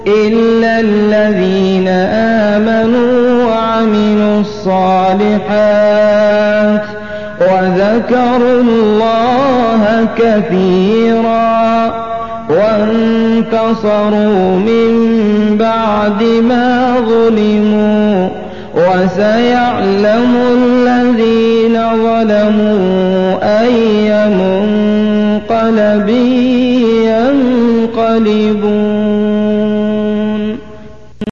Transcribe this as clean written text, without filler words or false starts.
إِلَّا الَّذِينَ آمَنُوا وَعَمِلُوا الصَّالِحَاتِ وَذَكَرُوا اللَّهَ كَثِيرًا وَانتَصَرُوا مِن بَعْدِ مَا ظُلِمُوا ۗ وَسَيَعْلَمُ الَّذِينَ ظَلَمُوا